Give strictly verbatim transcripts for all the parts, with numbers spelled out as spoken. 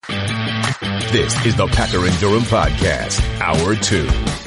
This is the Packer and Durham Podcast, Hour two.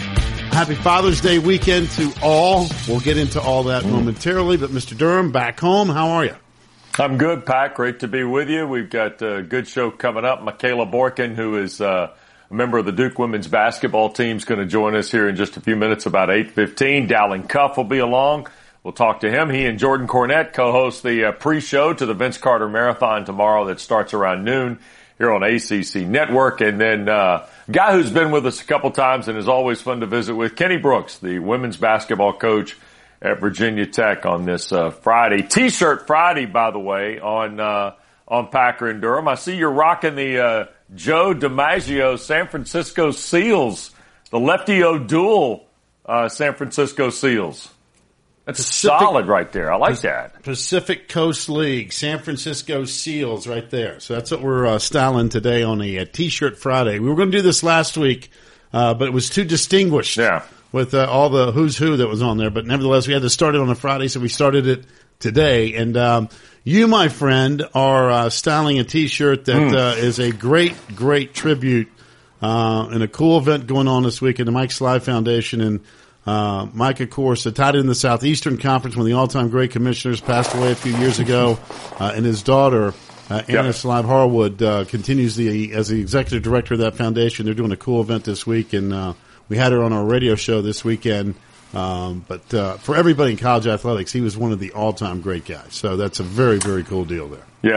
Happy Father's Day weekend to all. We'll get into all that momentarily, but Mister Durham, back home, how are you? I'm good, Pat. Great to be with you. We've got a good show coming up. Michaela Boykin, who is uh, a member of the Duke women's basketball team, is going to join us here in just a few minutes, about eight fifteen. Dowling Cuff will be along. We'll talk to him. He and Jordan Cornette co-host the uh, pre-show to the Vince Carter Marathon tomorrow that starts around noon here on A C C Network. And then uh guy who's been with us a couple times and is always fun to visit with, Kenny Brooks, the women's basketball coach at Virginia Tech on this uh Friday. T-shirt Friday, by the way, on uh on Packer and Durham. I see you're rocking the uh Joe DiMaggio San Francisco Seals, the Lefty O'Doul uh San Francisco Seals. That's Pacific, solid right there. I like that. Pacific Coast League, San Francisco Seals right there. So that's what we're uh, styling today on a, a T-shirt Friday. We were going to do this last week, uh, but it was too distinguished yeah. with uh, all the who's who that was on there. But nevertheless, we had to start it on a Friday, so we started it today. And um, you, my friend, are uh, styling a T-shirt that mm. uh, is a great, great tribute uh, and a cool event going on this week in the Mike Sly Foundation. And Uh, Mike, of course, uh, tied in the Southeastern Conference, one of the all-time great commissioners, passed away a few years ago, uh, and his daughter, uh, Anna yep. Sly Harwood, uh, continues the, as the executive director of that foundation. They're doing a cool event this week, and, uh, we had her on our radio show this weekend. Um, but, uh, for everybody in college athletics, he was one of the all-time great guys. So that's a very, very cool deal there. Yeah,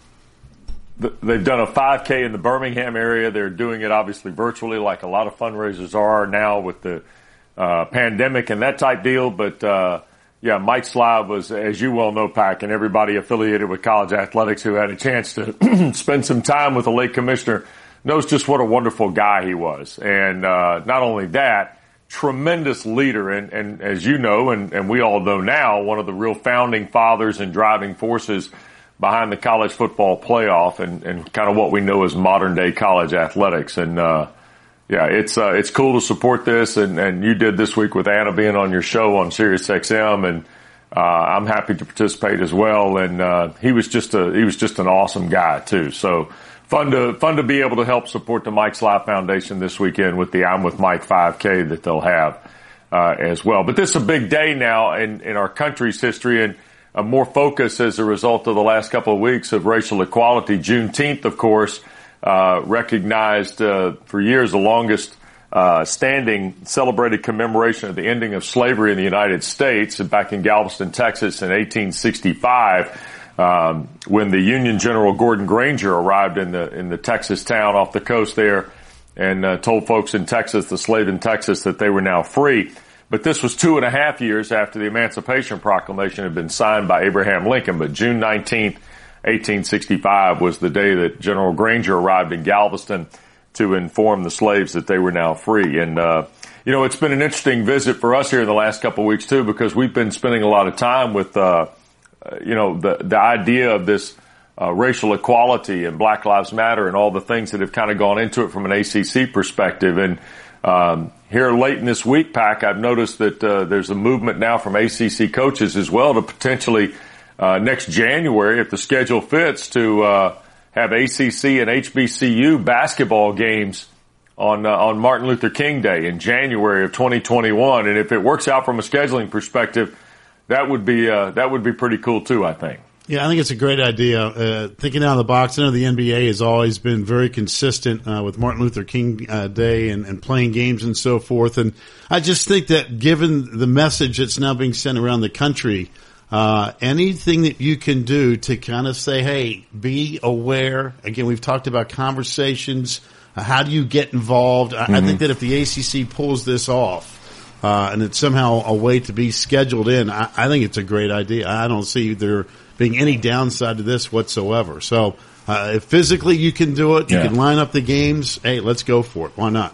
they're, they've done a five K in the Birmingham area. They're doing it obviously virtually like a lot of fundraisers are now with the, Uh, pandemic and that type deal. But, uh, yeah, Mike Sly was, as you well know, Pac, and everybody affiliated with college athletics who had a chance to spend some time with the late commissioner knows just what a wonderful guy he was. And, uh, not only that, tremendous leader. And, and as you know, and, and we all know now, one of the real founding fathers and driving forces behind the college football playoff and, and kind of what we know as modern day college athletics. And, uh, Yeah, it's uh, it's cool to support this, and, and you did this week with Anna being on your show on Sirius X M, and uh, I'm happy to participate as well. And uh, he was just a he was just an awesome guy too. So fun to fun to be able to help support the Mike Sly Foundation this weekend with the I'm with Mike five K that they'll have uh, as well. But this is a big day now in in our country's history, and uh, more focus as a result of the last couple of weeks of racial equality. Juneteenth, of course. Uh, recognized, uh, for years the longest, uh, standing celebrated commemoration of the ending of slavery in the United States back in Galveston, Texas in eighteen sixty-five, um, when the Union General Gordon Granger arrived in the, in the Texas town off the coast there and, uh, told folks in Texas, the slave in Texas, that they were now free. But this was two and a half years after the Emancipation Proclamation had been signed by Abraham Lincoln. But June nineteenth, eighteen sixty-five was the day that General Granger arrived in Galveston to inform the slaves that they were now free. And, uh, you know, it's been an interesting visit for us here in the last couple of weeks too, because we've been spending a lot of time with, uh, you know, the, the idea of this, uh, racial equality and Black Lives Matter and all the things that have kind of gone into it from an A C C perspective. And, um, here late in this week, Pac, I've noticed that, uh, there's a movement now from A C C coaches as well to potentially Uh, next January, if the schedule fits, to uh, have A C C and H B C U basketball games on uh, on Martin Luther King Day in January of twenty twenty-one. And if it works out from a scheduling perspective, that would be uh, that would be pretty cool too, I think. Yeah, I think it's a great idea. Uh, thinking out of the box, I know the N B A has always been very consistent uh, with Martin Luther King uh, Day and, and playing games and so forth. And I just think that given the message that's now being sent around the country, Uh, anything that you can do to kind of say, hey, be aware. Again, we've talked about conversations. Uh, how do you get involved? I, mm-hmm. I think that if the A C C pulls this off, uh, and it's somehow a way to be scheduled in, I, I think it's a great idea. I don't see there being any downside to this whatsoever. So, uh, if physically you can do it, you yeah. can line up the games, hey, let's go for it. Why not?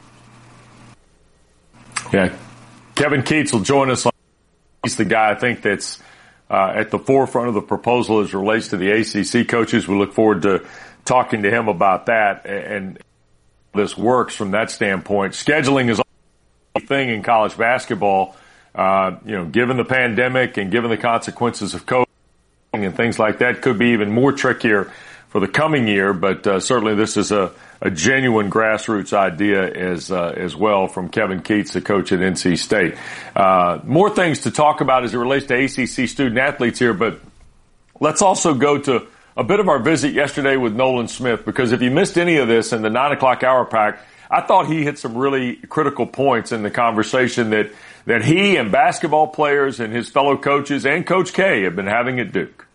Yeah. Kevin Keats will join us on. He's the guy I think that's uh, at the forefront of the proposal as it relates to the A C C coaches. We look forward to talking to him about that and this works from that standpoint. Scheduling is a thing in college basketball. Uh, you know, given the pandemic and given the consequences of COVID and things like that, could be even more trickier for the coming year. But uh, certainly this is a, a genuine grassroots idea as uh, as well from Kevin Keatts, the coach at N C State. Uh, more things to talk about as it relates to A C C student athletes here, but let's also go to a bit of our visit yesterday with Nolan Smith, because if you missed any of this in the nine o'clock hour pack, I thought he hit some really critical points in the conversation that, that he and basketball players and his fellow coaches and Coach K have been having at Duke.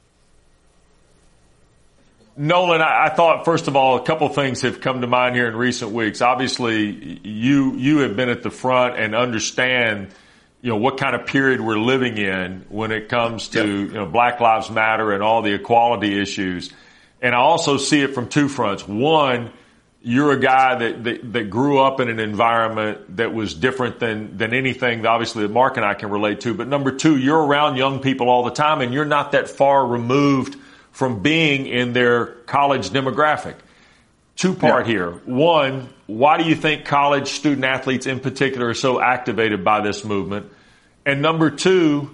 Nolan, I, I thought, first of all, a couple things have come to mind here in recent weeks. Obviously, you you have been at the front and understand, you know, what kind of period we're living in when it comes to, yep. you know, Black Lives Matter and all the equality issues. And I also see it from two fronts. One, you're a guy that, that, that grew up in an environment that was different than, than anything that obviously that Mark and I can relate to. But number two, you're around young people all the time, and you're not that far removed from being in their college demographic. Two part yeah. here. One, why do you think college student athletes in particular are so activated by this movement? And number two,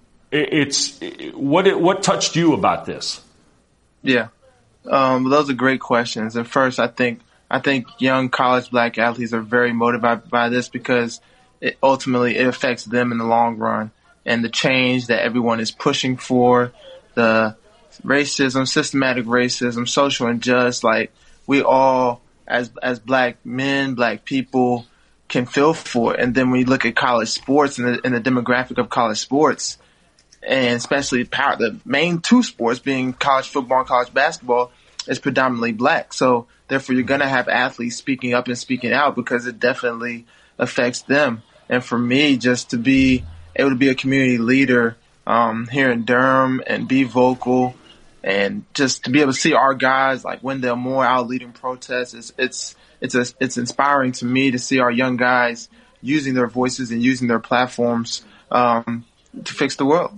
it's what what touched you about this? Yeah, um, those are great questions. And first, I think I think young college black athletes are very motivated by this because it ultimately it affects them in the long run, and the change that everyone is pushing for, the racism, systematic racism, social injustice, like we all as as black men, black people can feel for it. And then when you look at college sports and the, and the demographic of college sports, and especially power, the main two sports being college football and college basketball, is predominantly black. So therefore you're going to have athletes speaking up and speaking out because it definitely affects them. And for me, just to be able to be a community leader um, here in Durham and be vocal, and just to be able to see our guys like Wendell Moore out leading protests, it's it's it's a, it's inspiring to me to see our young guys using their voices and using their platforms um, to fix the world.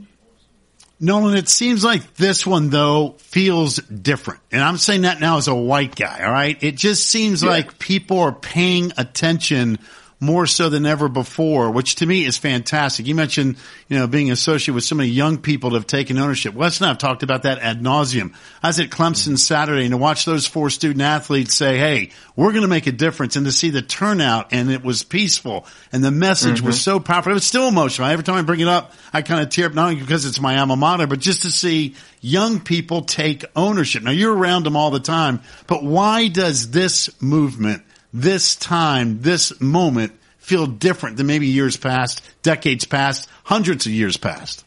Nolan, it seems like this one, though, feels different. And I'm saying that now as a white guy, all right? It just seems yeah. like people are paying attention more so than ever before, which to me is fantastic. You mentioned, you know, being associated with so many young people that have taken ownership. Wes and I have talked about that ad nauseum. I was at Clemson Saturday, and to watch those four student athletes say, hey, we're going to make a difference, and to see the turnout, and it was peaceful, and the message mm-hmm. was so powerful. It was still emotional. Every time I bring it up, I kind of tear up, not only because it's my alma mater, but just to see young people take ownership. Now, you're around them all the time, but why does this movement, this time, this moment feel different than maybe years past, decades past, hundreds of years past?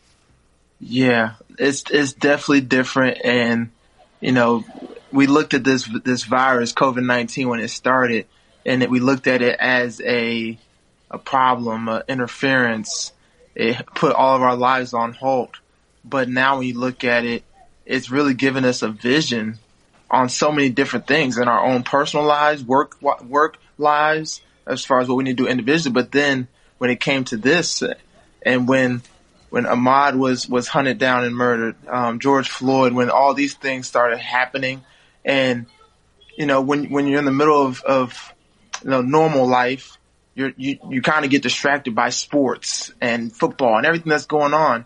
Yeah, it's it's definitely different. And, you know, we looked at this this virus, COVID nineteen, when it started, and it, we looked at it as a a problem, a interference. It put all of our lives on hold. But now when you look at it, it's really given us a vision on so many different things in our own personal lives, work work lives, as far as what we need to do individually. But then when it came to this, and when when Ahmaud was, was hunted down and murdered, um, George Floyd, when all these things started happening, and, you know, when when you're in the middle of, of you know, normal life, you're, you you kind of get distracted by sports and football and everything that's going on.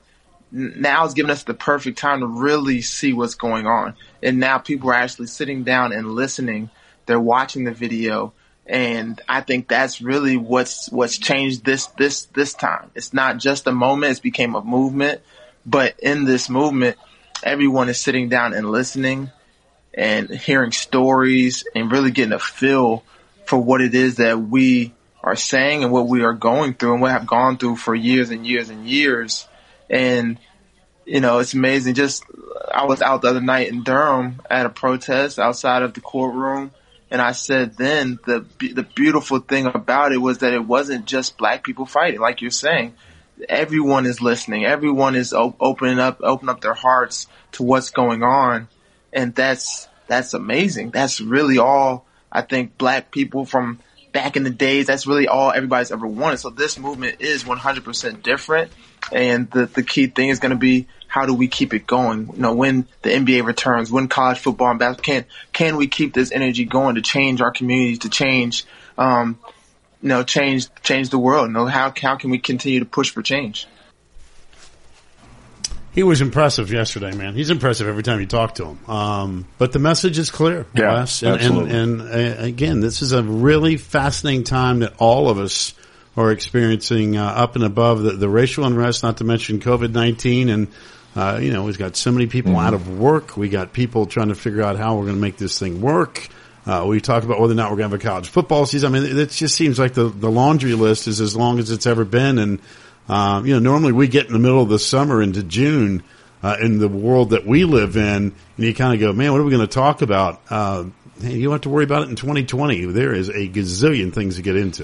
Now it's giving us the perfect time to really see what's going on. And now people are actually sitting down and listening. They're watching the video. And I think that's really what's what's changed this this this time. It's not just a moment; it's became a movement. But in this movement, everyone is sitting down and listening, and hearing stories, and really getting a feel for what it is that we are saying and what we are going through, and what have gone through for years and years and years. And you know, it's amazing. Just I was out the other night in Durham at a protest outside of the courtroom. And I said then the the beautiful thing about it was that it wasn't just black people fighting, like you're saying. Everyone is listening. Everyone is op- opening up, opening up their hearts to what's going on, and that's that's amazing. That's really all I think black people from back in the days. That's really all everybody's ever wanted. So this movement is one hundred percent different, and the the key thing is going to be, how do we keep it going? You know, when the N B A returns, when college football and basketball, can can we keep this energy going to change our communities, to change, um, you know, change change the world? You know, how how can we continue to push for change? He was impressive yesterday, man. He's impressive every time you talk to him. Um, but the message is clear, yeah, Wes. And, absolutely. And, and uh, again, this is a really fascinating time that all of us are experiencing uh, up and above the, the racial unrest, not to mention COVID nineteen. And, uh, you know, we've got so many people mm-hmm. out of work. We got people trying to figure out how we're going to make this thing work. Uh, we talked about whether or not we're going to have a college football season. I mean, it just seems like the, the laundry list is as long as it's ever been. And, uh, you know, normally we get in the middle of the summer into June, uh, in the world that we live in, and you kind of go, man, what are we going to talk about? Uh, hey, you don't have to worry about it in twenty twenty. There is a gazillion things to get into.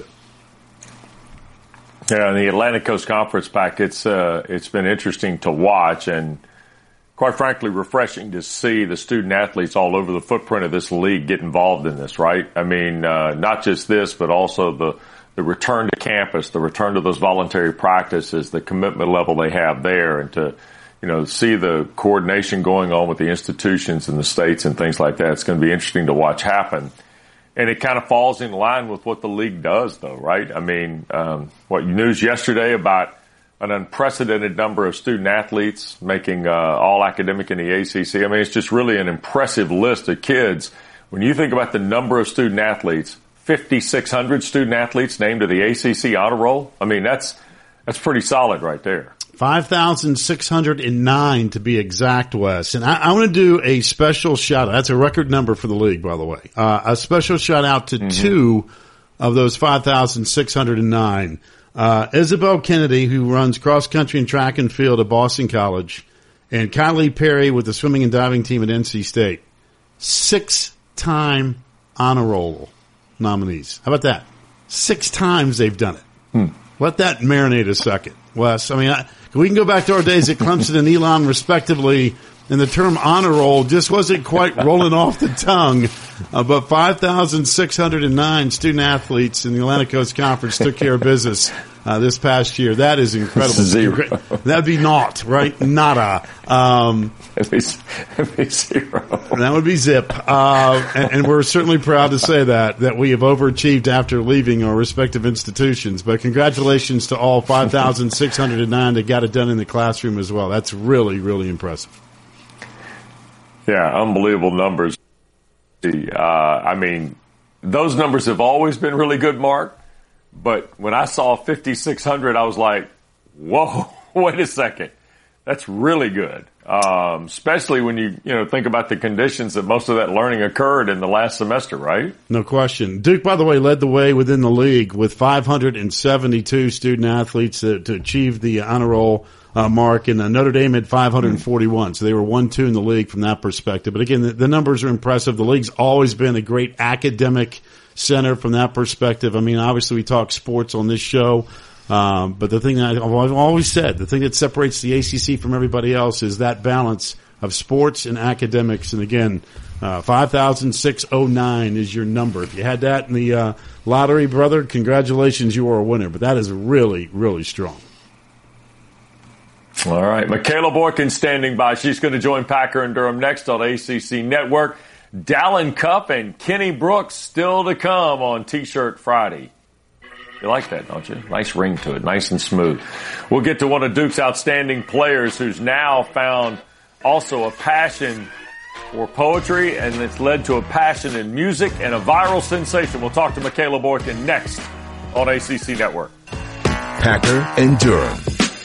Yeah, in the Atlantic Coast Conference pack, it's, uh, it's been interesting to watch and, quite frankly, refreshing to see the student athletes all over the footprint of this league get involved in this, right? I mean, uh, not just this, but also the, the return to campus, the return to those voluntary practices, the commitment level they have there, and to, you know, see the coordination going on with the institutions and the states and things like that. It's going to be interesting to watch happen. And it kind of falls in line with what the league does, though, right? I mean, um, what news yesterday about an unprecedented number of student athletes making uh, all academic in the A C C. I mean, it's just really an impressive list of kids. When you think about the number of student athletes, fifty-six hundred student athletes named to the A C C honor roll. I mean, that's that's pretty solid right there. five thousand six hundred nine to be exact, Wes. And I, I want to do a special shout out. That's a record number for the league, by the way. Uh, a special shout out to mm-hmm. two of those five thousand six hundred nine. Uh, Isabel Kennedy, who runs cross country and track and field at Boston College, and Kylie Perry with the swimming and diving team at N C State. Six time honor roll nominees. How about that? Six times they've done it. Hmm. Let that marinate a second, Wes. I mean, I, we can go back to our days at Clemson and Elon, respectively, and the term honor roll just wasn't quite rolling off the tongue. Uh, but five thousand six hundred nine student athletes in the Atlantic Coast Conference took care of business uh, this past year. That is incredible. Zero. That'd be naught, right? Nada. Um, That'd be, that'd be zero. That would be zip. Uh, and, and we're certainly proud to say that, that we have overachieved after leaving our respective institutions. But congratulations to all five thousand six hundred nine that got it done in the classroom as well. That's really, really impressive. Yeah, unbelievable numbers. Uh, I mean, those numbers have always been really good, Mark. But when I saw fifty-six hundred, I was like, whoa, wait a second. That's really good. Um, especially when you, you know, think about the conditions that most of that learning occurred in the last semester, right? No question. Duke, by the way, led the way within the league with five hundred seventy-two student athletes to, to achieve the honor roll uh, mark, and uh, Notre Dame had five hundred forty-one. So they were one two in the league from that perspective. But again, the, the numbers are impressive. The league's always been a great academic center from that perspective. I mean, obviously we talk sports on this show. Um, but the thing that I've always said, the thing that separates the A C C from everybody else is that balance of sports and academics. And again, uh, five thousand six hundred nine is your number. If you had that in the, uh, lottery, brother, congratulations, you are a winner. But that is really, really strong. All right. Michaela Boykin standing by. She's going to join Packer and Durham next on A C C Network. Dallin Cup and Kenny Brooks still to come on T-Shirt Friday. You like that, don't you? Nice ring to it, nice and smooth. We'll get to one of Duke's outstanding players who's now found also a passion for poetry, and it's led to a passion in music and a viral sensation. We'll talk to Michaela Boykin next on A C C Network. Packer and Durham.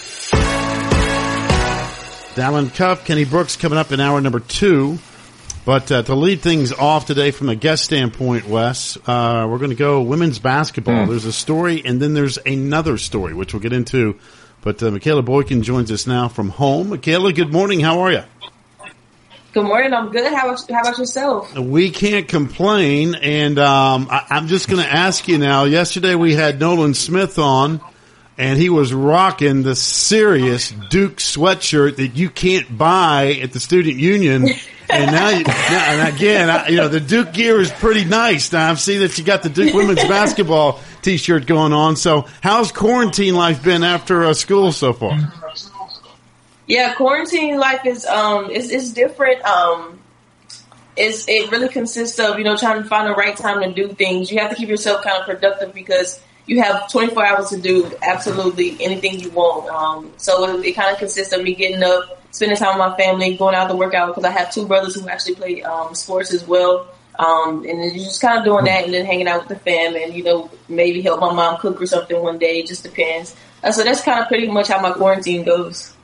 Dallin Cup, Kenny Brooks coming up in hour number two. But uh, to lead things off today from a guest standpoint, Wes, uh, we're going to go women's basketball. Mm. There's a story, and then there's another story, which we'll get into. But uh, Michaela Boykin joins us now from home. Michaela, good morning. How are you? Good morning. I'm good. How about, how about yourself? We can't complain, and um, I, I'm just going to ask you now. Yesterday we had Nolan Smith on, and he was rocking the serious Duke sweatshirt that you can't buy at the Student Union. And now, you, now, and again, I, you know, the Duke gear is pretty nice. Now, I've seen that you got the Duke women's basketball T-shirt going on. So, how's quarantine life been after uh, school so far? Yeah, quarantine life is um is is different. Um, it's it really consists of you know trying to find the right time to do things. You have to keep yourself kind of productive because you have twenty-four hours to do absolutely anything you want. Um, so it, it kind of consists of me getting up, spending time with my family, going out to work out because I have two brothers who actually play um, sports as well. Um, and then you're just kind of doing that and then hanging out with the fam and, you know, maybe help my mom cook or something one day. It just depends. Uh, so that's kind of pretty much how my quarantine goes.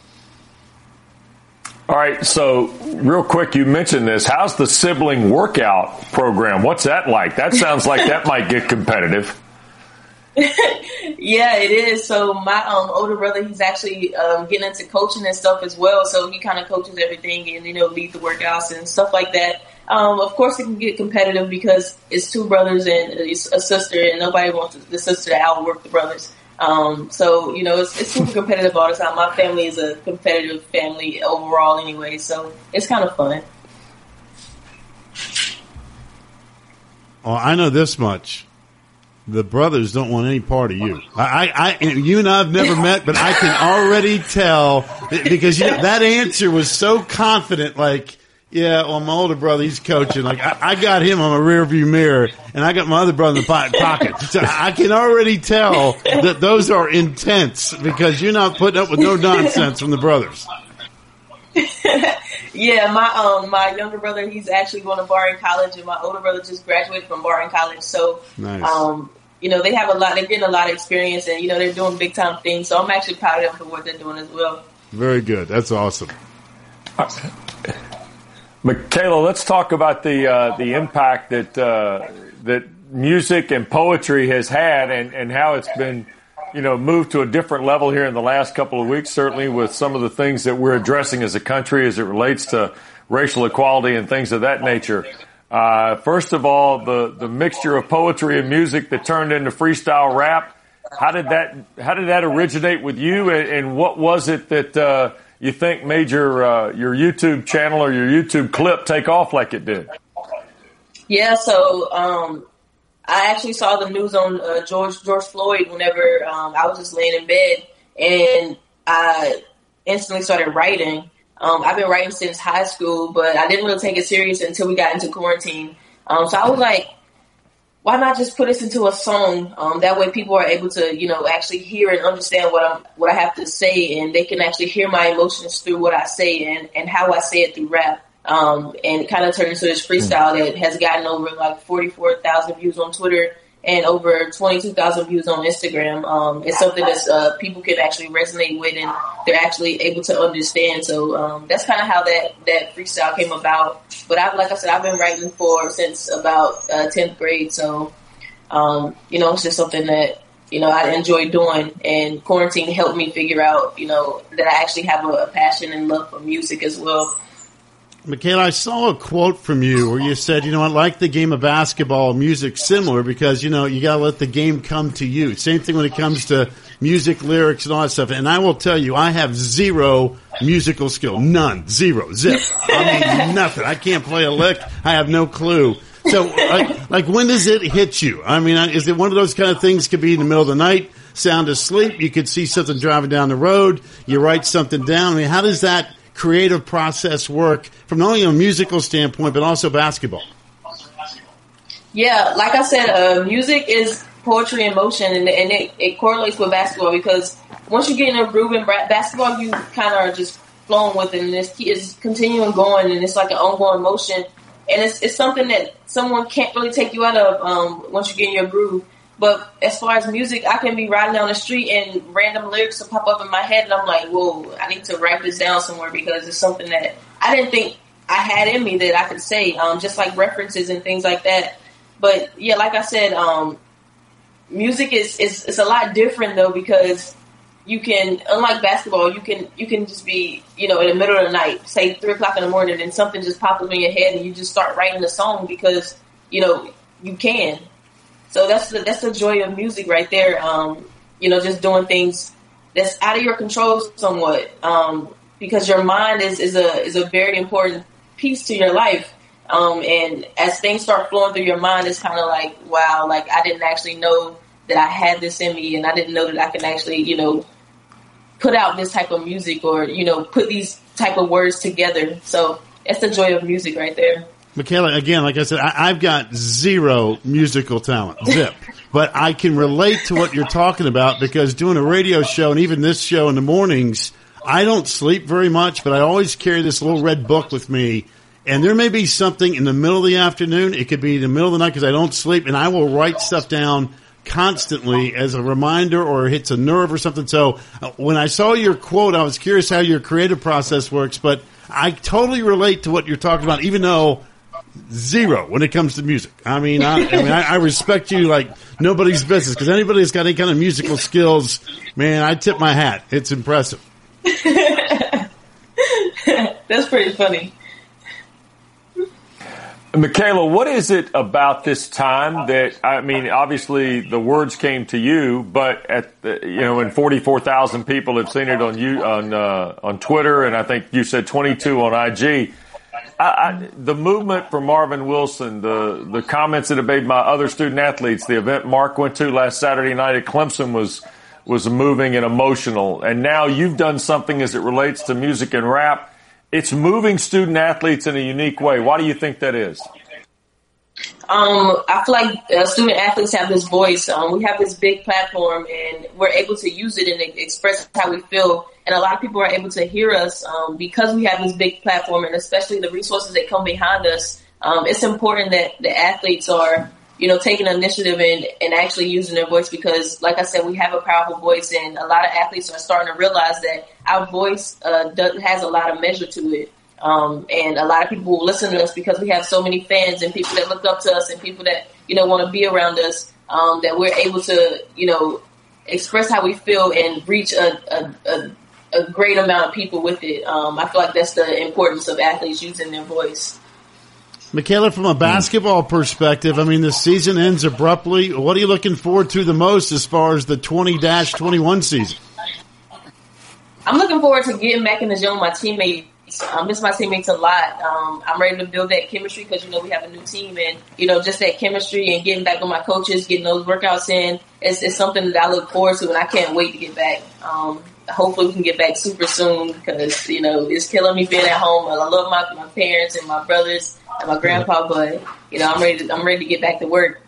All right. So real quick, you mentioned this. How's the sibling workout program? What's that like? That sounds like that might get competitive. Yeah, it is. So my um, older brother, he's actually um, getting into coaching and stuff as well. So he kind of coaches everything and, you know, lead the workouts and stuff like that. Um, of course, it can get competitive because it's two brothers and it's a sister, and nobody wants the sister to outwork the brothers. Um, so, you know, it's, it's super competitive all the time. My family is a competitive family overall anyway, so it's kind of fun. Well, I know this much. The brothers don't want any part of you. I, I, I you and I have never met, but I can already tell because you know, that answer was so confident, like, yeah, well, my older brother, he's coaching. Like, I, I got him on a rear view mirror, and I got my other brother in the pocket. So I can already tell that those are intense because you're not putting up with no nonsense from the brothers. Yeah, my um my younger brother, he's actually going to Barring College, and my older brother just graduated from Barring College. So, nice. um, you know, they have a lot. They're getting a lot of experience, and you know, they're doing big time things. So I'm actually proud of them for what they're doing as well. Very good. That's awesome. Michaela, let's talk about the uh, the impact that uh, that music and poetry has had, and, and how it's been, you know, moved to a different level here in the last couple of weeks. Certainly, with some of the things that we're addressing as a country, as it relates to racial equality and things of that nature. Uh, first of all, the the mixture of poetry and music that turned into freestyle rap. How did that How did that originate with you, and, and what was it that uh, you think made your uh, your YouTube channel or your YouTube clip take off like it did? Yeah, so um, I actually saw the news on uh, George George Floyd whenever um, I was just laying in bed, and I instantly started writing. Um, I've been writing since high school, but I didn't really take it serious until we got into quarantine. Um, so I was like, why not just put this into a song? Um, that way people are able to, you know, actually hear and understand what I'm, what I have to say, and they can actually hear my emotions through what I say and, and how I say it through rap. Um, and it kind of turned into this freestyle that has gotten over like forty-four thousand views on Twitter and over twenty-two thousand views on Instagram. Um, it's something that uh, people can actually resonate with, and they're actually able to understand. So um, that's kind of how that, that freestyle came about. But I, like I said, I've been writing for since about uh, tenth grade. So, um, you know, it's just something that, you know, I enjoy doing. And quarantine helped me figure out, you know, that I actually have a, a passion and love for music as well. Michaela, I saw a quote from you where you said, you know, I like the game of basketball, music similar because, you know, you got to let the game come to you. Same thing when it comes to music, lyrics, and all that stuff. And I will tell you, I have zero musical skill. None. Zero. Zip. I mean, nothing. I can't play a lick. I have no clue. So, like, like, when does it hit you? I mean, is it one of those kind of things could be in the middle of the night, sound asleep, you could see something driving down the road, you write something down. I mean, how does that creative process work from not only a musical standpoint, but also basketball? Yeah, like I said, uh, music is poetry in motion, and, and it, it correlates with basketball because once you get in a groove in basketball, you kind of are just flowing with it, and it's, it's continuing going, and it's like an ongoing motion, and it's, it's something that someone can't really take you out of um, once you get in your groove. But as far as music, I can be riding down the street and random lyrics will pop up in my head, and I'm like, whoa, I need to write this down somewhere because it's something that I didn't think I had in me that I could say, um, just like references and things like that. But yeah, like I said, um, music is, is, is a lot different though because you can, unlike basketball, you can you can just be, you know, in the middle of the night, say three o'clock in the morning, and something just pops up in your head, and you just start writing a song because, you know, you can. So that's the, that's the joy of music right there. Um, you know, just doing things that's out of your control somewhat. Um, because your mind is, is a, is a very important piece to your life. Um, and as things start flowing through your mind, it's kind of like, wow, like I didn't actually know that I had this in me, and I didn't know that I can actually, you know, put out this type of music or, you know, put these type of words together. So that's the joy of music right there. Michaela, again, like I said, I, I've got zero musical talent. Zip. but I can relate to what you're talking about because doing a radio show and even this show in the mornings, I don't sleep very much, but I always carry this little red book with me. And there may be something in the middle of the afternoon. It could be in the middle of the night because I don't sleep, and I will write stuff down constantly as a reminder or it hits a nerve or something. So uh, when I saw your quote, I was curious how your creative process works, but I totally relate to what you're talking about, even though zero when it comes to music. I mean, I, I mean, I, I respect you like nobody's business because anybody that's got any kind of musical skills, man, I tip my hat. It's impressive. That's pretty funny. Michaela, what is it about this time that, I mean, obviously the words came to you, but at the, you know, when forty-four thousand people have seen it on you, on, uh, on Twitter, and I think you said twenty-two on I G, I, I, the movement for Marvin Wilson, the, the comments that have made by other student athletes, the event Mark went to last Saturday night at Clemson was, was moving and emotional. And now you've done something as it relates to music and rap. It's moving student athletes in a unique way. Why do you think that is? Um, I feel like uh, student athletes have this voice. Um, we have this big platform, and we're able to use it and express how we feel. And a lot of people are able to hear us um, because we have this big platform, and especially the resources that come behind us. Um, it's important that the athletes are, you know, taking initiative and, and actually using their voice because, like I said, we have a powerful voice, and a lot of athletes are starting to realize that our voice uh, does, has a lot of measure to it. Um, and a lot of people will listen to us because we have so many fans and people that look up to us and people that, you know, want to be around us, um, that we're able to, you know, express how we feel and reach a, a, a, a great amount of people with it. Um, I feel like that's the importance of athletes using their voice. Michaela, from a basketball perspective, I mean, the season ends abruptly. What are you looking forward to the most as far as the twenty twenty-one season? I'm looking forward to getting back in the gym with my teammates. I miss my teammates a lot. Um, I'm ready to build that chemistry because, you know, we have a new team and, you know, just that chemistry and getting back with my coaches, getting those workouts in, it's, it's something that I look forward to and I can't wait to get back. Um, hopefully we can get back super soon because, you know, it's killing me being at home. I love my, my parents and my brothers and my grandpa, but, you know, I'm ready to, I'm ready to get back to work.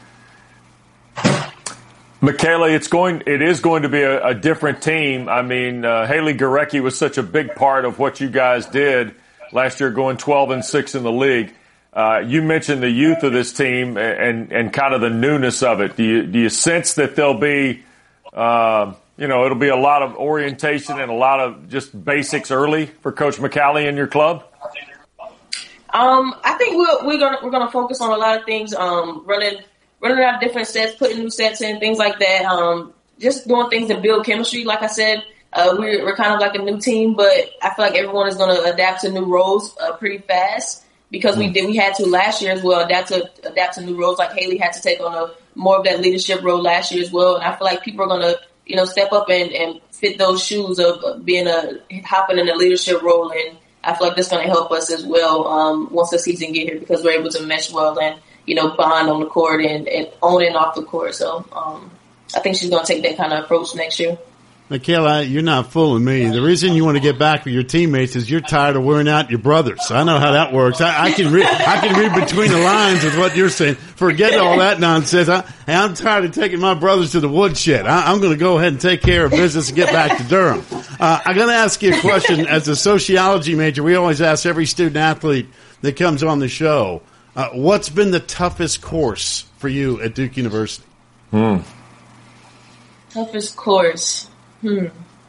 Michaela, it's going. It is going to be a, a different team. I mean, uh, Haley Gorecki was such a big part of what you guys did last year, going twelve and six in the league. Uh, you mentioned the youth of this team and, and kind of the newness of it. Do you do you sense that there'll be, uh, you know, it'll be a lot of orientation and a lot of just basics early for Coach McCallie and your club? Um, I think we're we're gonna we're gonna focus on a lot of things. Um, running. Running out different sets, putting new sets in, things like that. Um, just doing things to build chemistry. Like I said, uh, we're, we're kind of like a new team, but I feel like everyone is going to adapt to new roles uh, pretty fast because we did. We had to last year as well adapt to adapt to new roles. Like Haley had to take on a more of that leadership role last year as well. And I feel like people are going to, you know, step up and, and fit those shoes of being a hopping in a leadership role. And I feel like that's going to help us as well um, once the season get here because we're able to mesh well and, you know, bond on the court and, and on and off the court. So um, I think she's going to take that kind of approach next year. Michaela, you're not fooling me. The reason you want to get back with your teammates is you're tired of wearing out your brothers. I know how that works. I, I can read, I can read between the lines with what you're saying. Forget all that nonsense. I, I'm tired of taking my brothers to the woodshed. I, I'm going to go ahead and take care of business and get back to Durham. Uh, I'm going to ask you a question. As a sociology major, we always ask every student athlete that comes on the show, uh, what's been the toughest course for you at Duke University? Hmm. Toughest course. Hmm.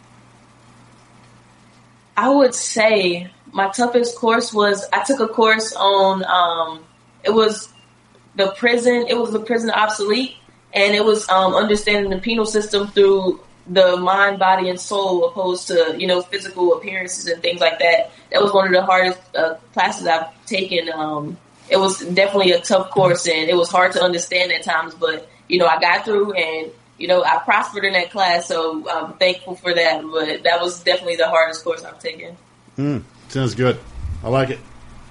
I would say my toughest course was I took a course on um, it was the prison. It was the prison obsolete, and it was um, understanding the penal system through the mind, body, and soul, opposed to you know physical appearances and things like that. That was one of the hardest uh, classes I've taken. Um, it was definitely a tough course, and it was hard to understand at times. But you know, I got through and. You know, I prospered in that class, so I'm thankful for that. But that was definitely the hardest course I've taken. Mm, sounds good. I like it.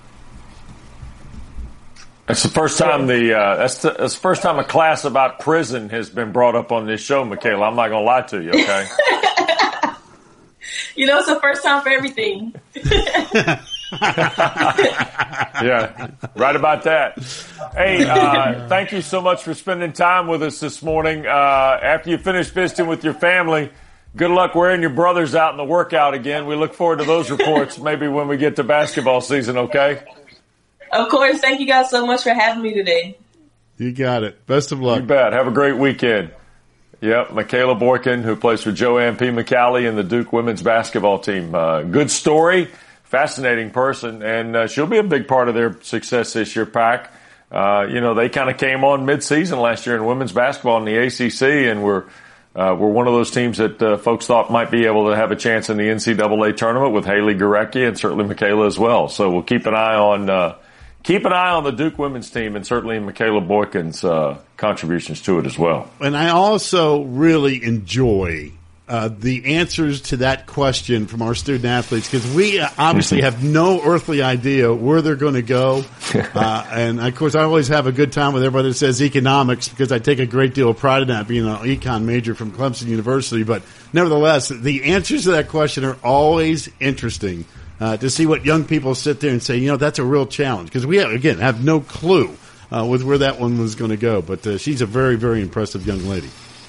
That's the first time the uh, that's, the, that's the first time a class about prison has been brought up on this show, Michaela. I'm not going to lie to you, okay? You know, it's the first time for everything. Yeah, right about that. Hey, uh, thank you so much for spending time with us this morning. Uh, after you finish visiting with your family, good luck wearing your brothers out in the workout again. We look forward to those reports maybe when we get to basketball season, okay? Of course. Thank you guys so much for having me today. You got it. Best of luck. You bet. Have a great weekend. Yep, Michaela Boykin, who plays for Joanne P. McCallie and the Duke women's basketball team. Uh, good story, fascinating person, and uh, she'll be a big part of their success this year, Pac. Uh, you know, they kind of came on mid-season last year in women's basketball in the A C C, and were uh, were one of those teams that uh, folks thought might be able to have a chance in the N C double A tournament with Haley Gorecki and certainly Michaela as well. So we'll keep an eye on uh, keep an eye on the Duke women's team and certainly Michaela Boykin's uh, contributions to it as well. And I also really enjoy uh, the answers to that question from our student athletes, because we obviously have no earthly idea where they're going to go. Uh, and, of course, I always have a good time with everybody that says economics, because I take a great deal of pride in that, being an econ major from Clemson University. But nevertheless, the answers to that question are always interesting uh, to see what young people sit there and say, you know, that's a real challenge. Because we, have, again, have no clue uh, with where that one was going to go. But uh, she's a very, very impressive young lady.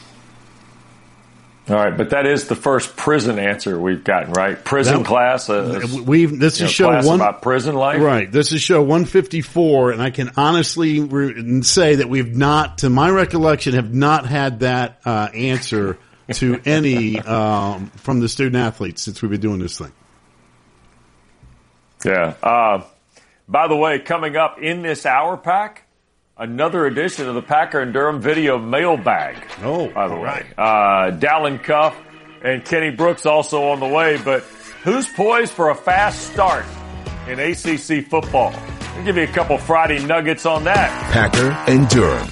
All right, but that is the first prison answer we've gotten, right? Prison that, class. Uh, we've this is know, show class one about prison life, right? This is show one fifty-four, and I can honestly re- say that we've not, to my recollection, have not had that uh, answer to any um, from the student athletes since we've been doing this thing. Yeah. Uh, by the way, coming up in this hour, Pac, another edition of the Packer and Durham Video Mailbag. Oh, by the way. right. Uh, Dallin Cuff and Kenny Brooks also on the way. But who's poised for a fast start in A C C football? I'll give you a couple Friday nuggets on that. Packer and Durham.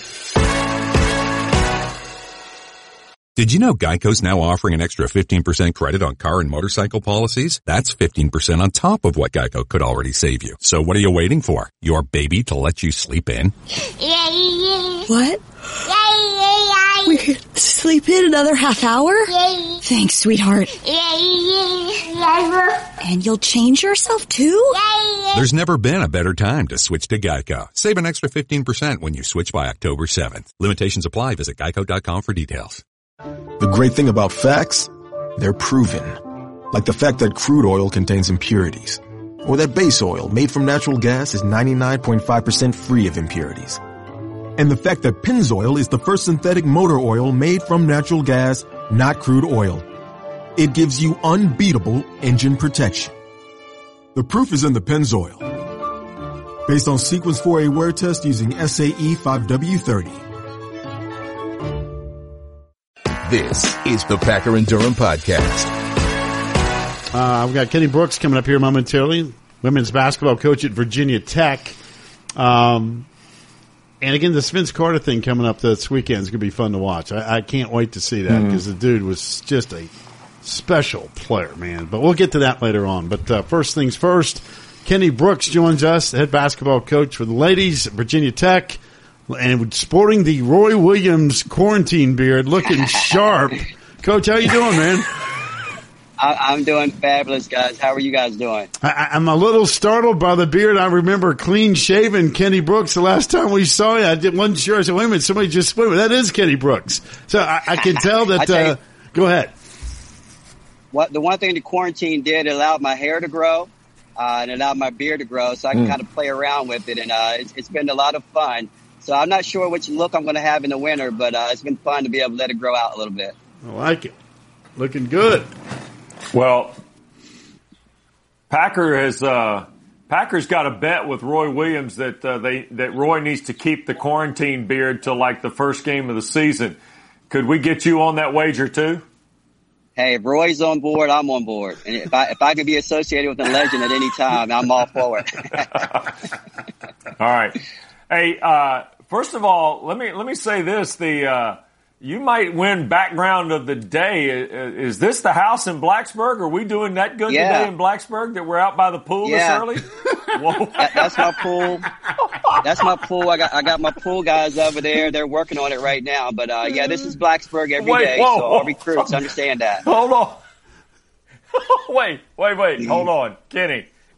Did you know Geico's now offering an extra fifteen percent credit on car and motorcycle policies? That's fifteen percent on top of what Geico could already save you. So what are you waiting for? Your baby to let you sleep in? What? We could sleep in another half hour? Thanks, sweetheart. And you'll change yourself too? There's never been a better time to switch to Geico. Save an extra fifteen percent when you switch by October seventh. Limitations apply. Visit geico dot com for details. The great thing about facts, they're proven. Like the fact that crude oil contains impurities. Or that base oil made from natural gas is ninety-nine point five percent free of impurities. And the fact that Pennzoil is the first synthetic motor oil made from natural gas, not crude oil. It gives you unbeatable engine protection. The proof is in the Pennzoil. Based on Sequence four A wear test using S A E five W thirty. This is the Packer and Durham podcast. Uh, we've got Kenny Brooks coming up here momentarily, women's basketball coach at Virginia Tech. Um, and again, the Vince Carter thing coming up this weekend is going to be fun to watch. I, I can't wait to see that because mm-hmm. the dude was just a special player, man. But we'll get to that later on. But uh, first things first, Kenny Brooks joins us, the head basketball coach for the ladies at Virginia Tech. And sporting the Roy Williams quarantine beard, looking sharp. Coach, how you doing, man? I, I'm doing fabulous, guys. How are you guys doing? I, I'm a little startled by the beard. I remember clean-shaven Kenny Brooks the last time we saw you. I didn't, wasn't sure. I said, wait a minute, somebody just wait a minute, that is Kenny Brooks. So I, I can tell that. uh, you, go ahead. What the one thing the quarantine did, it allowed my hair to grow, uh, and it allowed my beard to grow, so I can mm. kind of play around with it, and uh, it's, it's been a lot of fun. So I'm not sure which look I'm going to have in the winter, but uh, it's been fun to be able to let it grow out a little bit. I like it. Looking good. Well, Packer has uh, Packer's got a bet with Roy Williams that uh, they that Roy needs to keep the quarantine beard till like the first game of the season. Could we get you on that wager too? Hey, if Roy's on board, I'm on board. And if I if I could be associated with a legend at any time, I'm all for it. All right. Hey, uh, first of all, let me let me say this: the uh, you might win background of the day. Is this the house in Blacksburg? Are we doing that good yeah. today in Blacksburg that we're out by the pool yeah. this early? Whoa. That, that's my pool. That's my pool. I got I got my pool guys over there. They're working on it right now. But uh, yeah, this is Blacksburg every wait, day, whoa, so whoa. all recruits understand that. Hold on. wait, wait, wait. Hold on, Kenny.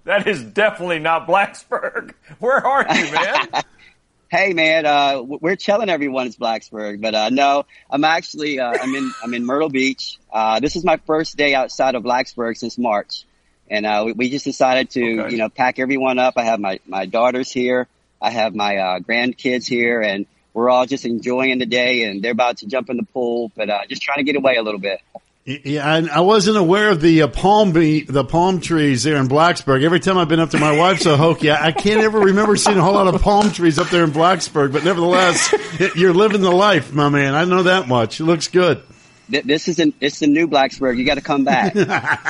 That is definitely not Blacksburg. Where are you, man? Hey, man, uh, we're telling everyone it's Blacksburg, but uh, no, I'm actually uh, I'm in I'm in Myrtle Beach. Uh, this is my first day outside of Blacksburg since March, and uh, we, we just decided to okay. you know pack everyone up. I have my my daughters here, I have my uh, grandkids here, and we're all just enjoying the day. And they're about to jump in the pool, but uh, just trying to get away a little bit. Yeah, I, I wasn't aware of the uh, palm be- the palm trees there in Blacksburg. Every time I've been up to my wife's Ahokee, I, I can't ever remember seeing a whole lot of palm trees up there in Blacksburg. But nevertheless, it, you're living the life, my man. I know that much. It looks good. This is an, it's the new Blacksburg. You got to come back. Part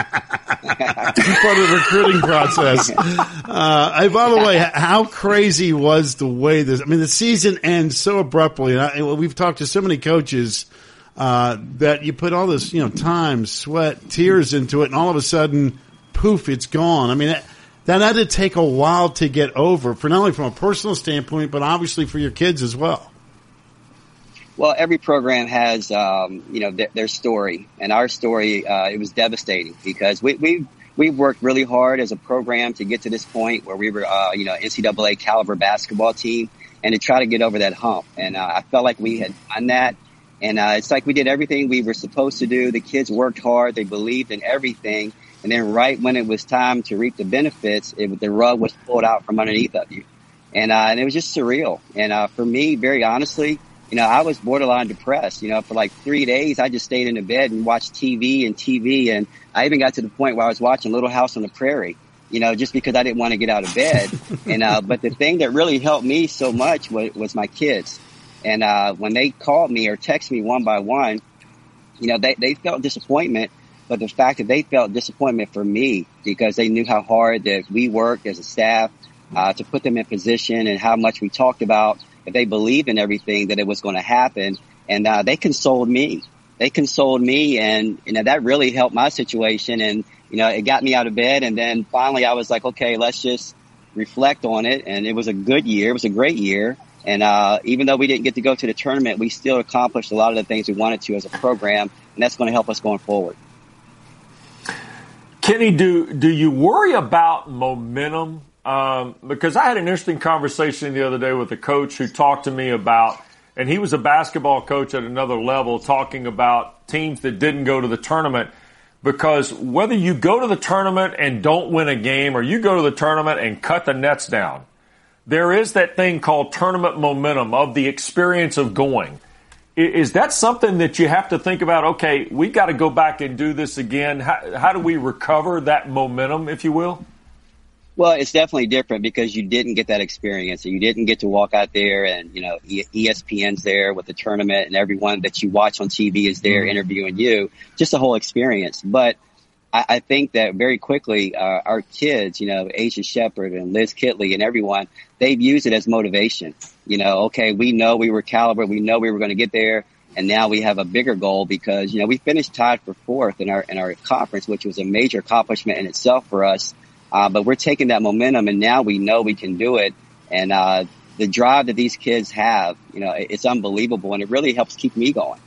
of the recruiting process. Uh, hey, by the way, how crazy was the way this? I mean, the season ends so abruptly. And I, we've talked to so many coaches. Uh, that you put all this, you know, time, sweat, tears into it, and all of a sudden, poof, it's gone. I mean, that, that had to take a while to get over, for not only from a personal standpoint, but obviously for your kids as well. Well, every program has, um, you know, th- their story, and our story, uh, it was devastating because we, we, we've worked really hard as a program to get to this point where we were, uh, you know, N C double A caliber basketball team, and to try to get over that hump. And uh, I felt like we had done that. And uh, it's like we did everything we were supposed to do. The kids worked hard. They believed in everything. And then right when it was time to reap the benefits, it, the rug was pulled out from underneath of you. And, uh, and it was just surreal. And uh, for me, very honestly, you know, I was borderline depressed. You know, for like three days, I just stayed in the bed and watched T V and T V. And I even got to the point where I was watching Little House on the Prairie, you know, just because I didn't want to get out of bed. and uh, But the thing that really helped me so much was, was my kids. And, uh, when they called me or texted me one by one, you know, they, they felt disappointment, but the fact that they felt disappointment for me because they knew how hard that we worked as a staff, uh, to put them in position and how much we talked about that they believed in everything that it was going to happen. And, uh, they consoled me. They consoled me. And, you know, that really helped my situation. And, you know, it got me out of bed. And then finally I was like, okay, let's just reflect on it. And it was a good year. It was a great year. And uh even though we didn't get to go to the tournament, we still accomplished a lot of the things we wanted to as a program, and that's going to help us going forward. Kenny, do do you worry about momentum? Um, because I had an interesting conversation the other day with a coach who talked to me about, and he was a basketball coach at another level, talking about teams that didn't go to the tournament. Because whether you go to the tournament and don't win a game, or you go to the tournament and cut the nets down, there is that thing called tournament momentum of the experience of going. Is that something that you have to think about? Okay, we got to go back and do this again. How, how do we recover that momentum, if you will? Well, it's definitely different because you didn't get that experience. You didn't get to walk out there and, you know, E S P N's there with the tournament and everyone that you watch on T V is there mm-hmm. interviewing you. Just a whole experience. But I, I think that very quickly, uh, our kids, you know, Asia Shepherd and Liz Kitley and everyone, they've used it as motivation. You know, okay, we know we were caliber. We know we were going to get there. And now we have a bigger goal because, you know, we finished tied for fourth in our, in our conference, which was a major accomplishment in itself for us. Uh, but we're taking that momentum and now we know we can do it. And, uh, the drive that these kids have, you know, it's unbelievable and it really helps keep me going.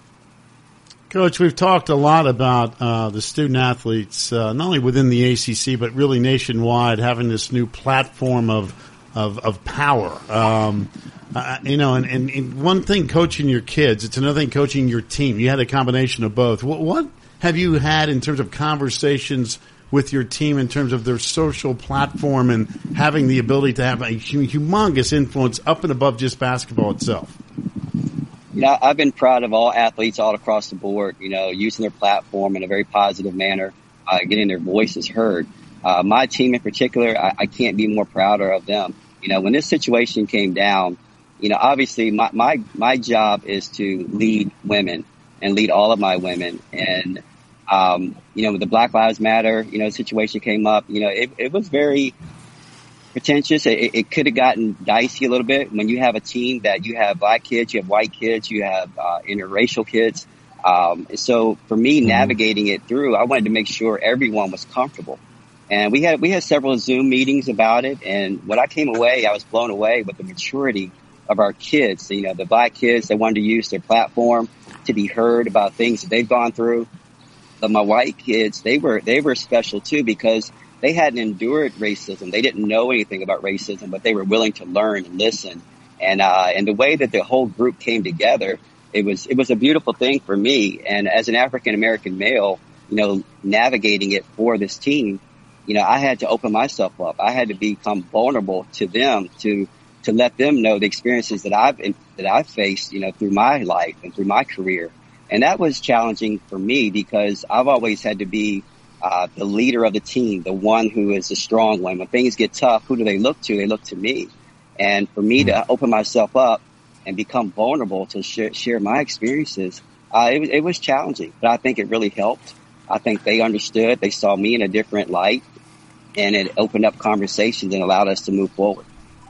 Coach, we've talked a lot about uh, the student athletes, uh, not only within the A C C, but really nationwide, having this new platform of of, of power. Um, uh, you know, and, and, and one thing coaching your kids, it's another thing coaching your team. You had a combination of both. What, what have you had in terms of conversations with your team in terms of their social platform and having the ability to have a humongous influence up and above just basketball itself? You know, I've been proud of all athletes all across the board, you know, using their platform in a very positive manner, uh, getting their voices heard. Uh, my team in particular, I, I can't be more prouder of them. You know, when this situation came down, you know, obviously my, my, my job is to lead women and lead all of my women. And, um, you know, with the Black Lives Matter, you know, situation came up, you know, it, it was very pretentious. It, it could have gotten dicey a little bit when you have a team that you have black kids, you have white kids, you have uh, interracial kids. Um, so for me, navigating it through, I wanted to make sure everyone was comfortable. And we had we had several Zoom meetings about it. And when I came away, I was blown away with the maturity of our kids. You know, the black kids, they wanted to use their platform to be heard about things that they've gone through. But my white kids, they were they were special too because they hadn't endured racism. They didn't know anything about racism, but they were willing to learn and listen. And, uh, and the way that the whole group came together, it was, it was a beautiful thing for me. And as an African American male, you know, navigating it for this team, you know, I had to open myself up. I had to become vulnerable to them to, to let them know the experiences that I've, that I've faced, you know, through my life and through my career. And that was challenging for me because I've always had to be uh, the leader of the team, the one who is the strong one. When things get tough, who do they look to? They look to me. And for me to open myself up and become vulnerable to share, share my experiences, uh, it, it was challenging, but I think it really helped. I think they understood. They saw me in a different light, and it opened up conversations and allowed us to move forward.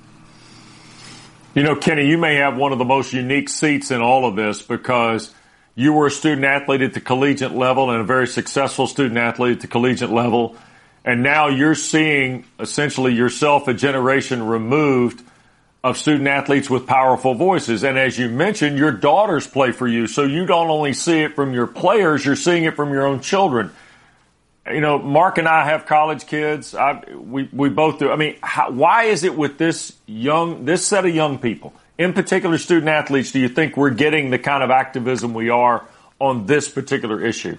You know, Kenny, you may have one of the most unique seats in all of this because you were a student athlete at the collegiate level and a very successful student athlete at the collegiate level. And now you're seeing essentially yourself a generation removed of student athletes with powerful voices. And as you mentioned, your daughters play for you. So you don't only see it from your players, you're seeing it from your own children. You know, Mark and I have college kids. I, we, we both do. I mean, how, why is it with this young, this set of young people, in particular student athletes, do you think we're getting the kind of activism we are on this particular issue?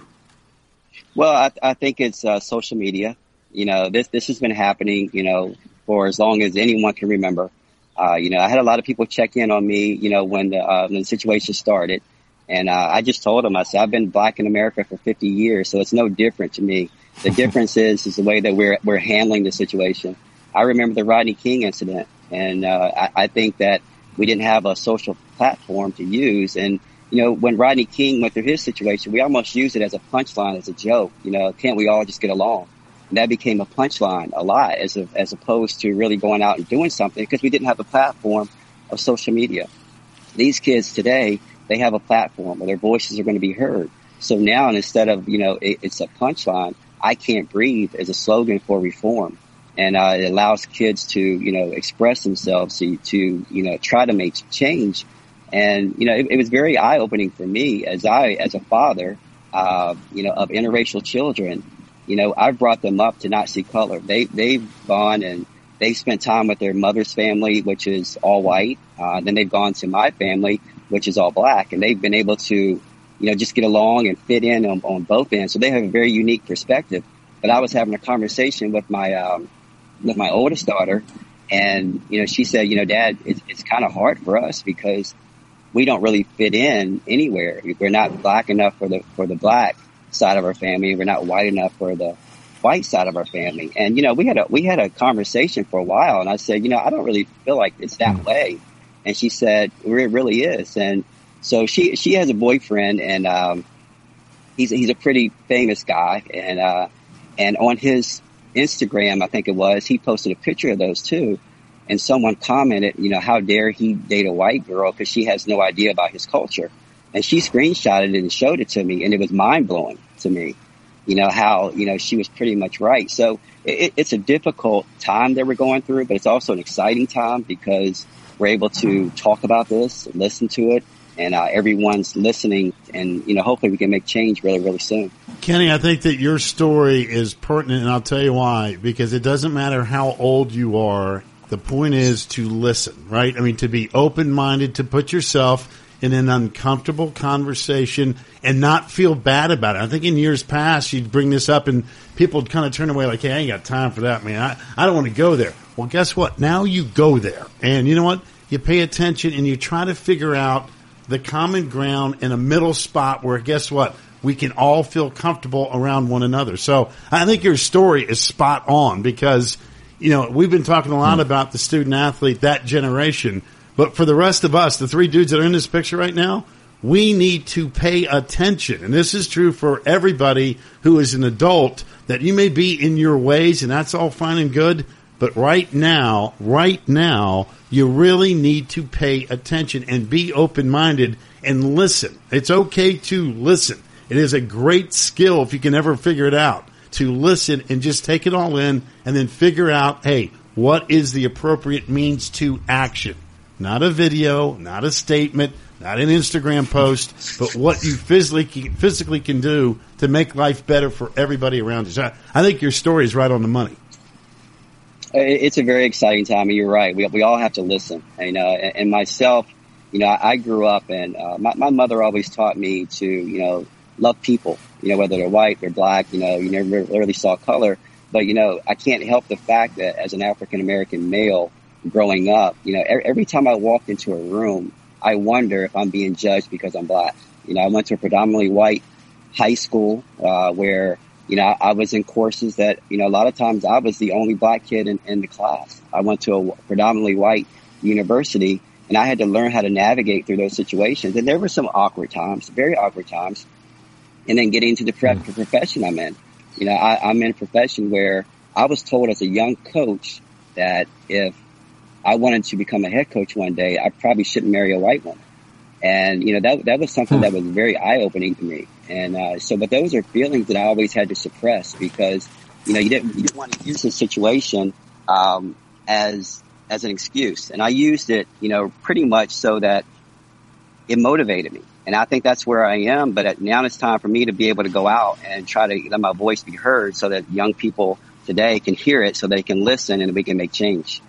Well, I, I think it's uh, social media. You know, this, this has been happening, you know, for as long as anyone can remember. Uh, you know, I had a lot of people check in on me, you know, when the, uh, when the situation started. And uh, I just told them, I said, I've been black in America for fifty years, so it's no different to me. The difference is, is the way that we're, we're handling the situation. I remember the Rodney King incident, and uh, I, I think that we didn't have a social platform to use. And, you know, when Rodney King went through his situation, we almost used it as a punchline, as a joke. You know, can't we all just get along? And that became a punchline a lot, as a, as opposed to really going out and doing something, because we didn't have a platform of social media. These kids today, they have a platform where their voices are going to be heard. So now, instead of, you know, it, it's a punchline, I can't breathe as a slogan for reform. And uh, it allows kids to, you know, express themselves, to, to you know, try to make change. And, you know, it, it was very eye-opening for me as I, as a father, uh, you know, of interracial children. You know, I've brought them up to not see color. They, they've gone and they spent time with their mother's family, which is all white. Uh, then they've gone to my family, which is all black. And they've been able to, you know, just get along and fit in on, on both ends. So they have a very unique perspective. But I was having a conversation with my, um, with my oldest daughter, and, you know, she said, you know, Dad, it's, it's kind of hard for us because we don't really fit in anywhere. We're not black enough for the, for the black side of our family. We're not white enough for the white side of our family. And, you know, we had a, we had a conversation for a while, and I said, you know, I don't really feel like it's that way. And she said, well, it really is. And so she, she has a boyfriend, and, um, he's, he's a pretty famous guy. And, uh, and on his Instagram, I think it was, he posted a picture of those two. And someone commented, you know, how dare he date a white girl because she has no idea about his culture. And she screenshotted it and showed it to me, and it was mind blowing to me, you know, how, you know, she was pretty much right. So it, it's a difficult time that we're going through, but it's also an exciting time because we're able to talk about this, listen to it, and uh, everyone's listening, and, you know, hopefully we can make change really, really soon. Kenny, I think that your story is pertinent, and I'll tell you why, because it doesn't matter how old you are. The point is to listen, right? I mean, to be open-minded, to put yourself in an uncomfortable conversation and not feel bad about it. I think in years past, you'd bring this up and people would kind of turn away like, hey, I ain't got time for that, man. I, I don't want to go there. Well, guess what? Now you go there. And you know what? You pay attention and you try to figure out the common ground in a middle spot where, guess what? We can all feel comfortable around one another. So I think your story is spot on because, you know, we've been talking a lot about the student athlete, that generation. But for the rest of us, the three dudes that are in this picture right now, we need to pay attention. And this is true for everybody who is an adult, that you may be in your ways, and that's all fine and good. But right now, right now, you really need to pay attention and be open-minded and listen. It's okay to listen. It is a great skill if you can ever figure it out, to listen and just take it all in and then figure out, hey, what is the appropriate means to action? Not a video, not a statement, not an Instagram post, but what you physically physically can do to make life better for everybody around you. So I, I think your story is right on the money. It's a very exciting time, and you're right. We we all have to listen. You know, and, and myself, you know, I, I grew up, and uh, my my mother always taught me to, you know, love people. You know, whether they're white, they're black. You know, you never really saw color. But you know, I can't help the fact that as an African American male growing up, you know, every, every time I walked into a room, I wonder if I'm being judged because I'm black. You know, I went to a predominantly white high school uh, where. You know, I was in courses that, you know, a lot of times I was the only black kid in, in the class. I went to a predominantly white university, and I had to learn how to navigate through those situations. And there were some awkward times, very awkward times. And then getting to the pre- profession I'm in. You know, I, I'm in a profession where I was told as a young coach that if I wanted to become a head coach one day, I probably shouldn't marry a white woman. And, you know, that that was something that was very eye-opening to me. And uh, so, but those are feelings that I always had to suppress because, you know, you didn't, you didn't want to use the situation um, as as an excuse. And I used it, you know, pretty much so that it motivated me. And I think that's where I am. But at, now it's time for me to be able to go out and try to let my voice be heard so that young people today can hear it so they can listen and we can make change.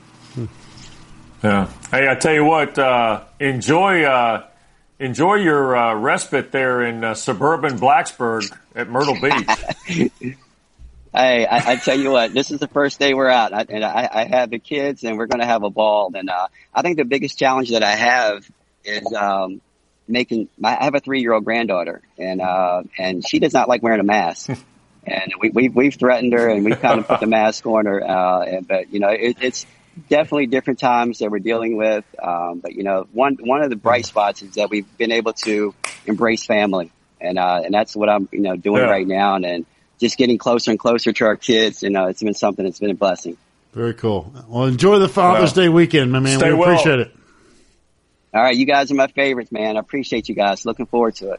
Yeah. Hey, I tell you what, uh, enjoy uh, enjoy your uh, respite there in uh, suburban Blacksburg at Myrtle Beach. Hey, I, I tell you what, this is the first day we're out, I, and I, I have the kids, and we're going to have a ball. And uh, I think the biggest challenge that I have is um, making. My, I have a three-year-old granddaughter, and uh, and she does not like wearing a mask. And we, we we've threatened her, and we've kind of put the mask on her. Uh, and, but you know, it, it's. Definitely different times that we're dealing with. Um, but, you know, one one of the bright spots is that we've been able to embrace family. And uh, and that's what I'm, you know, doing yeah. right now. And, and just getting closer and closer to our kids. And uh, it's been something that's been a blessing. Very cool. Well, enjoy the Father's well, Day weekend, my man. We well. appreciate it. All right. You guys are my favorites, man. I appreciate you guys. Looking forward to it.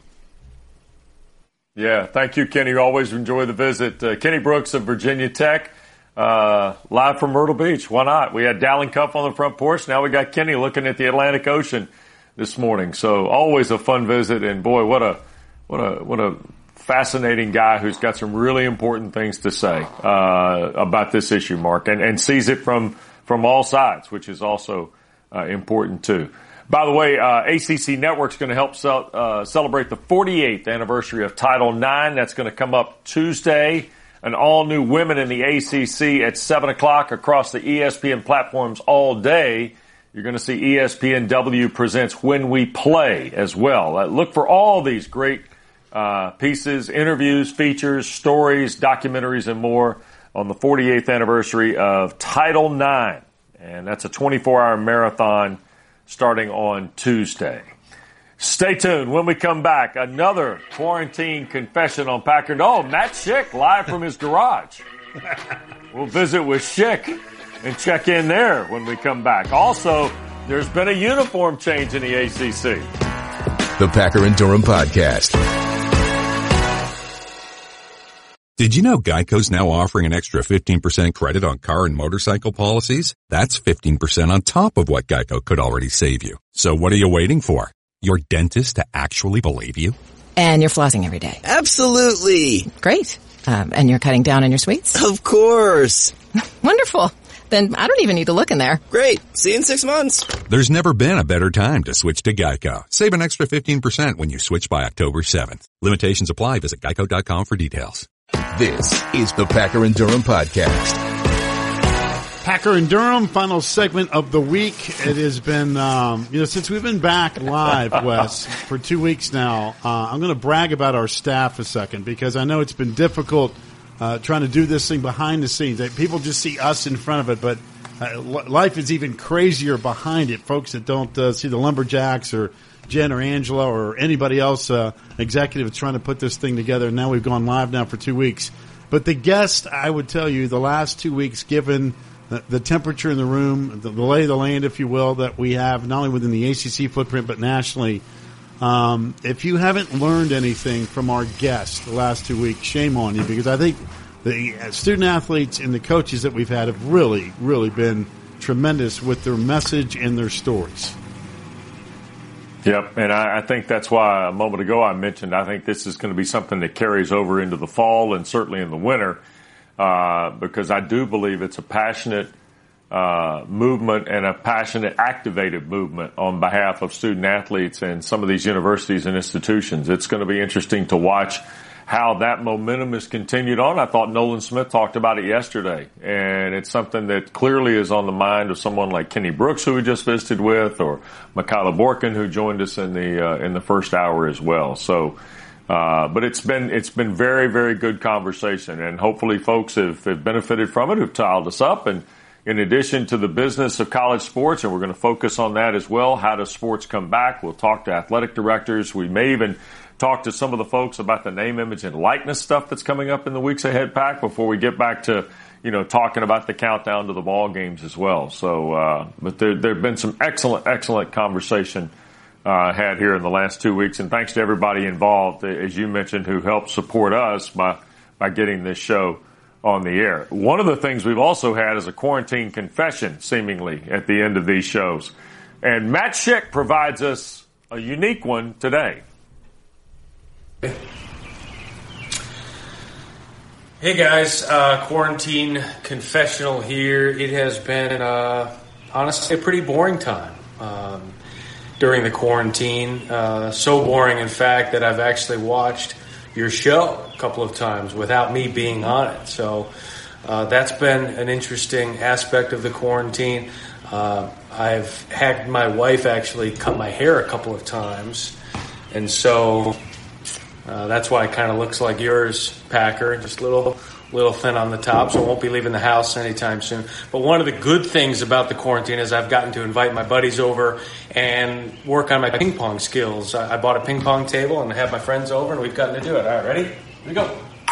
Yeah. Thank you, Kenny. Always enjoy the visit. Uh, Kenny Brooks of Virginia Tech. Uh, live from Myrtle Beach. Why not? We had Dallin Cup on the front porch. Now we got Kenny looking at the Atlantic Ocean this morning. So always a fun visit. And boy, what a, what a, what a fascinating guy who's got some really important things to say, uh, about this issue, Mark, and, and sees it from, from all sides, which is also, uh, important too. By the way, uh, A C C Network's going to help cel- uh, celebrate the forty-eighth anniversary of Title nine. That's going to come up Tuesday. An all-new Women in the A C C at seven o'clock across the E S P N platforms all day. You're going to see E S P N W presents When We Play as well. Uh, look for all these great uh, pieces, interviews, features, stories, documentaries, and more on the forty-eighth anniversary of Title nine. And that's a twenty-four hour marathon starting on Tuesday. Stay tuned. When we come back, another quarantine confession on Packer. Oh, Matt Schick live from his garage. We'll visit with Schick and check in there when we come back. Also, there's been a uniform change in the A C C. The Packer and Durham Podcast. Did you know Geico's now offering an extra fifteen percent credit on car and motorcycle policies? That's fifteen percent on top of what Geico could already save you. So what are you waiting for? Your dentist to actually believe you? And you're flossing every day. Absolutely. Great. Um, and you're cutting down on your sweets? Of course. Wonderful. Then I don't even need to look in there. Great. See you in six months. There's never been a better time to switch to Geico. Save an extra fifteen percent when you switch by October seventh. Limitations apply. Visit geico dot com for details. This is the Packer and Durham Podcast. Packer and Durham, final segment of the week. It has been, um, you know, since we've been back live, Wes, for two weeks now, uh, I'm going to brag about our staff a second because I know it's been difficult uh, trying to do this thing behind the scenes. People just see us in front of it, but uh, life is even crazier behind it. Folks that don't uh, see the Lumberjacks or Jen or Angela or anybody else, uh, executive that's trying to put this thing together. And now we've gone live now for two weeks. But the guest, I would tell you, the last two weeks, given the, the temperature in the room, the, the lay of the land, if you will, that we have not only within the A C C footprint but nationally, um, if you haven't learned anything from our guests the last two weeks, shame on you, because I think the student athletes and the coaches that we've had have really, really been tremendous with their message and their stories. Yep, and I, I think that's why a moment ago I mentioned I think this is going to be something that carries over into the fall and certainly in the winter. uh, because I do believe it's a passionate uh, movement and a passionate, activated movement on behalf of student athletes and some of these universities and institutions. It's going to be interesting to watch how that momentum is continued on. I thought Nolan Smith talked about it yesterday, and it's something that clearly is on the mind of someone like Kenny Brooks, who we just visited with, or Michaela Borkin, who joined us in the uh, in the first hour as well. So, uh, but it's been it's been very, very good conversation, and hopefully folks have, have benefited from it, who've dialed us up. And in addition to the business of college sports, and we're going to focus on that as well, how does sports come back? We'll talk to athletic directors. We may even talk to some of the folks about the name, image, and likeness stuff that's coming up in the weeks ahead, Pack, before we get back to, you know, talking about the countdown to the ball games as well. So, uh, but there, there have been some excellent, excellent conversation uh, had here in the last two weeks. And thanks to everybody involved, as you mentioned, who helped support us by, by getting this show on the air. One of the things we've also had is a quarantine confession, seemingly, at the end of these shows. And Matt Schick provides us a unique one today. Hey guys, uh, quarantine confessional here. It has been, uh, honestly, a pretty boring time um, during the quarantine. Uh, so boring, in fact, that I've actually watched your show a couple of times without me being on it. So uh, that's been an interesting aspect of the quarantine. Uh, I've had my wife actually cut my hair a couple of times, and so Uh, that's why it kind of looks like yours, Packer, just a little, little thin on the top, so I won't be leaving the house anytime soon. But one of the good things about the quarantine is I've gotten to invite my buddies over and work on my ping pong skills. I, I bought a ping pong table and I have my friends over, and we've gotten to do it. All right, ready? Here we go.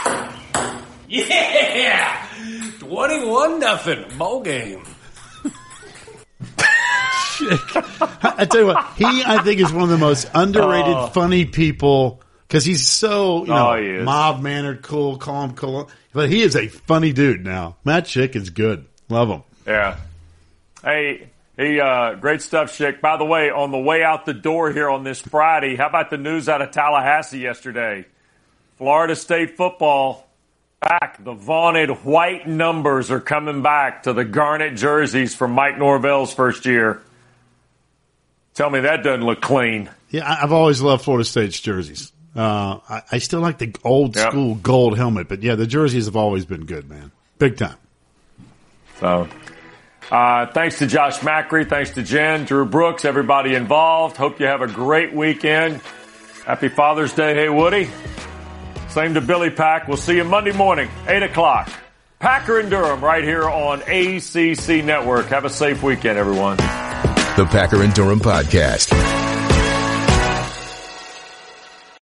Yeah! twenty-one nothing. Bowl game. I tell you what, he, I think, is one of the most underrated, uh, funny people. Because he's so, you know, oh, mild-mannered, cool, calm, cool. But he is a funny dude now. Matt Schick is good. Love him. Yeah. Hey, he, uh, great stuff, Schick. By the way, on the way out the door here on this Friday, how about the news out of Tallahassee yesterday? Florida State football back. The vaunted white numbers are coming back to the garnet jerseys from Mike Norvell's first year. Tell me that doesn't look clean. Yeah, I've always loved Florida State's jerseys. Uh, I, I still like the old yep. school gold helmet, but yeah, the jerseys have always been good, man. Big time. So, uh, thanks to Josh Macri, thanks to Jen, Drew Brooks, everybody involved. Hope you have a great weekend. Happy Father's Day. Hey, Woody. Same to Billy Pack. We'll see you Monday morning, eight o'clock. Packer and Durham right here on A C C Network. Have a safe weekend, everyone. The Packer and Durham Podcast.